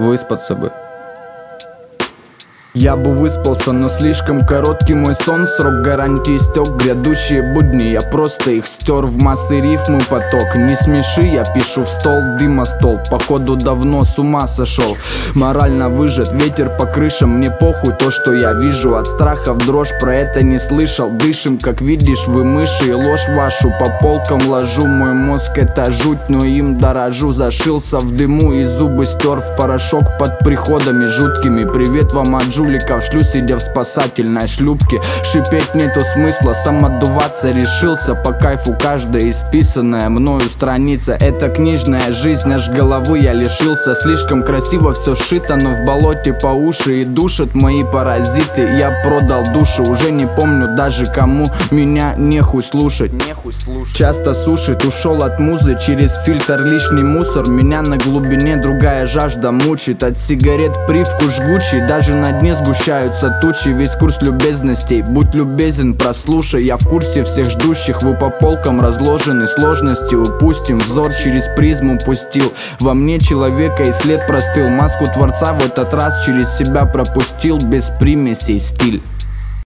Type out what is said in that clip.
выспаться бы. Я бы выспался, но слишком короткий мой сон. Срок гарантии истек, грядущие будни я просто их стер в массы рифмы поток. Не смеши, я пишу в стол, дыма стол. Походу давно с ума сошел. Морально выжат, ветер по крышам. Мне похуй то, что я вижу. От страха в дрожь, про это не слышал. Дышим, как видишь, вы мыши. И ложь вашу по полкам ложу. Мой мозг это жуть, но им дорожу. Зашился в дыму и зубы стер в порошок под приходами жуткими. Привет вам от шлю, сидя в спасательной шлюпке. Шипеть нету смысла, сам отдуваться решился. По кайфу каждая исписанная мною страница. Это книжная жизнь, аж головы я лишился. Слишком красиво все сшито, но в болоте по уши. И душат мои паразиты. Я продал душу, уже не помню даже кому. Меня нехуй слушать. Часто сушит, ушел от музы. Через фильтр лишний мусор. Меня на глубине другая жажда мучит. От сигарет привкус жгучий. Даже на дне сгущаются тучи, весь курс любезностей. Будь любезен, прослушай, я в курсе всех ждущих. Вы по полкам разложены, сложности упустим. Взор через призму пустил, во мне человека и след простыл. Маску творца в этот раз через себя пропустил. Без примесей стиль.